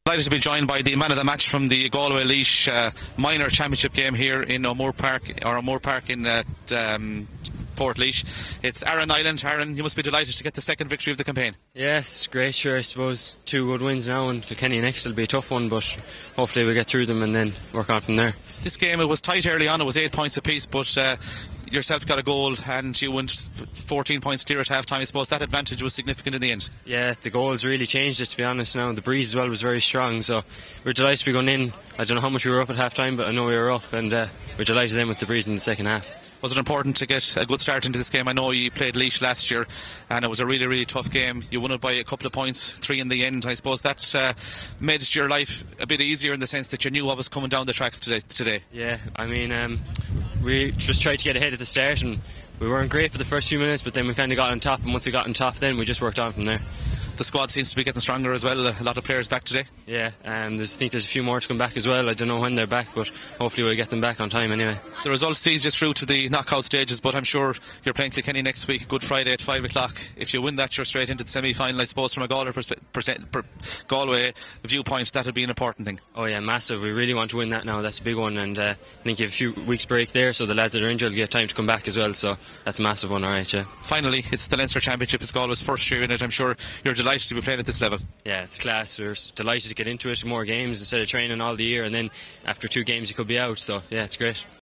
Delighted to be joined by the man of the match from the Galway Laois minor championship game here in O'Moore Park in Portlaoise. It's Aaron Island. Aaron, you must be delighted to get the second victory of the campaign. Yeah, it's great, sure. I suppose 2 good wins now, and Kilkenny next will be a tough one, but hopefully we'll get through them and then work on from there. This game, it was tight early on, it was 8 points apiece, but yourself got a goal and you went 14 points clear at half time. I suppose that advantage was significant in the end. Yeah, the goals really changed it, to be honest now. The breeze as well was very strong, so we're delighted to be going in. I don't know how much we were up at half time, but I know we were up, and we're delighted then with the breeze in the second half. Was it important to get a good start into this game? I know you played Laois last year and it was a really, really tough game. You won it by a couple of points, 3 in the end. I suppose that made your life a bit easier in the sense that you knew what was coming down the tracks today. Yeah, I mean, we just tried to get ahead at the start, and we weren't great for the first few minutes, but then we kind of got on top, and once we got on top then we just worked on from there. The squad seems to be getting stronger as well. A lot of players back today. Yeah, I think there's a few more to come back as well. I don't know when they're back, but hopefully we'll get them back on time anyway. The result sees you through to the knockout stages, but I'm sure you're playing Kilkenny next week, Good Friday at 5 o'clock. If you win that, you're straight into the semi-final. I suppose from a Galway viewpoint, that would be an important thing. Oh yeah, massive. We really want to win that now. That's a big one, and I think you have a few weeks break there, so the lads that are injured will get time to come back as well, so that's a massive one. Alright, yeah. Finally, it's the Leinster Championship. It's Galway's first year in it. I'm sure you're delighted to be playing at this level. Yeah, it's class. We're delighted to get into it, more games instead of training all the year, and then after 2 games you could be out, so yeah, it's great.